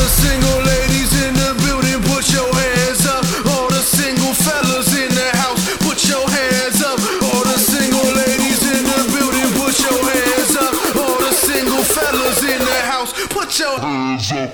the single ladies in the building, put your hands up. All the single fellas in the house, put your hands up. All the single ladies in the building, put your hands up. All the single fellas in the house, put your hands up.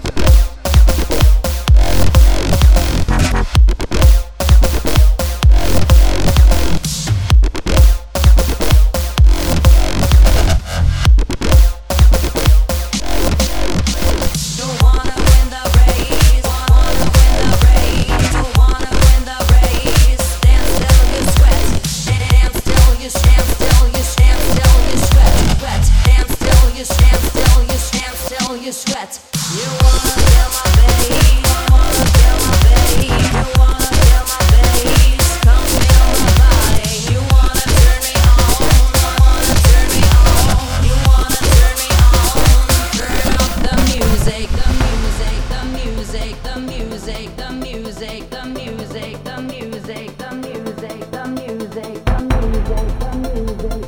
You sweat. You wanna feel my bass? You wanna feel my bass? You wanna feel my bass? Come feel my body. You wanna turn me on? Wanna turn me on? You wanna turn me on? Turn up the music, the music, the music, the music, the music, the music, the music, the music, the music, the music, the music, the music.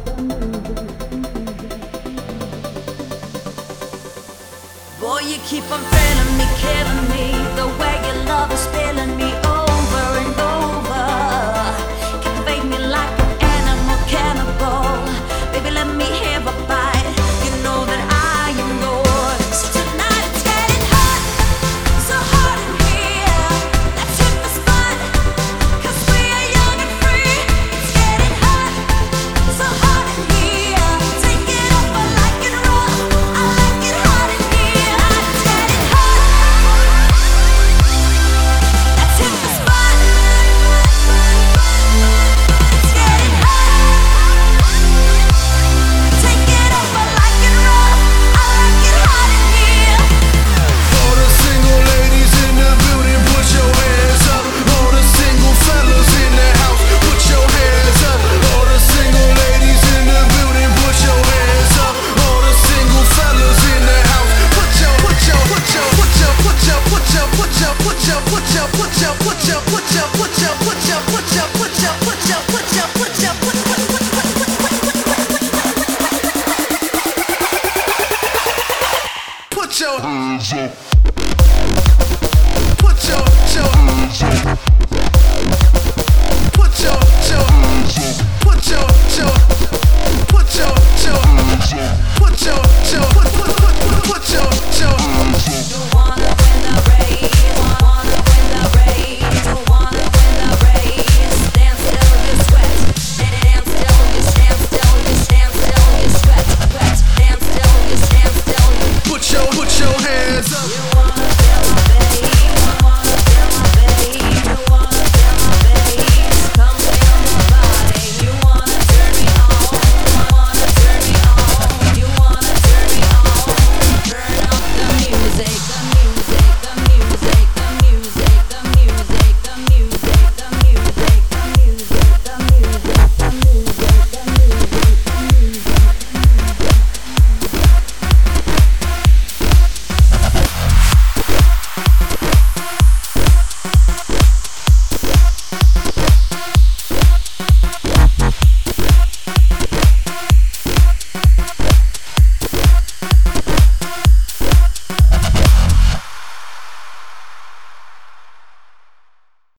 Boy, you keep on thrilling me, killing me. The way your love is spilling me over and over. Captivate me like an animal cannibal. Baby, let me have a bite. You know that I am yours. Tonight it's getting hot, so hot in here. Let's hit the spot, 'cause we are young and free. It's getting hot, so hot in here. Take it up, I like it rough. I like it hot in here. It's getting hot. Let's hit the spot. It's getting hot. Take it up, I like it rough. I like it hot in here. All the single ladies in the building, put your hands up. All the single fellas in the house, put your hands up. All the single ladies in the building, put your hands up. All the single fellas in the house, put your hands up. Put your